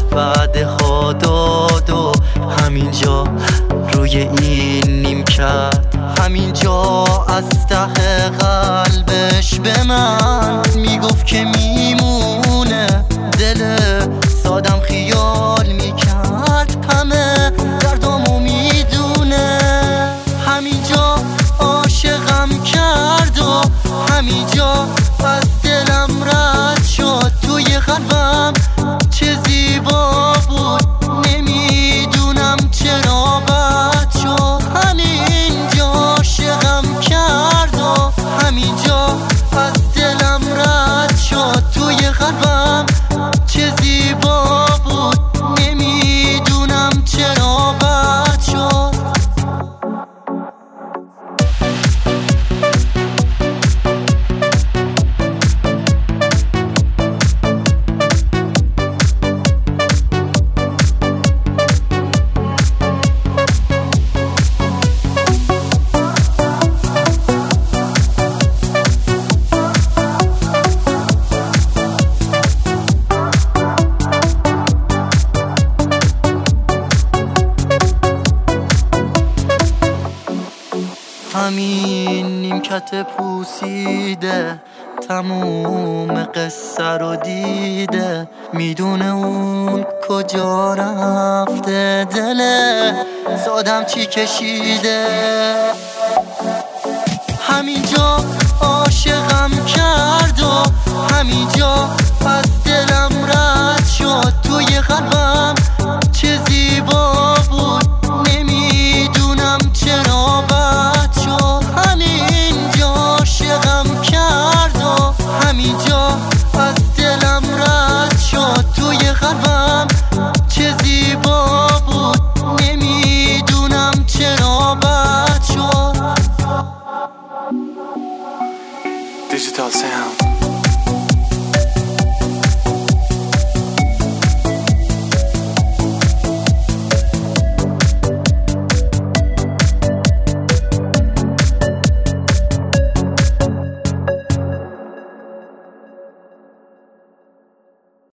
وعده ها داد و همینجا روی این نیمکت، همینجا از ته قلبش به من میگفت که میمونه. دل سادم خیال میکرد همه دردامو میدونه. همینجا عاشقم کرد و همینجا از دلم رد شد. توی قلبم چه زیبا بود، نمیدونم چرا بد شد. همینجا عاشقم کرد و همینجا از دلم رد شد. توی قلبم چه زیبا بود، نمیدونم چرا بد شد. همین نیمکت پوسیده تموم قصه رو دیده، میدونه اون کجا رفته، دل سادم چی کشیده. همینجا عاشقم کرد و همینجا از دلم رد شد. توی قلبم چه زیبا بود، نمیدونم چرا بد شد. همینجا عاشقم کرد و همینجا از دلم رد شد. توی قلبم چه زیبا بود، نمیدونم چرا بد شد. Digital sound.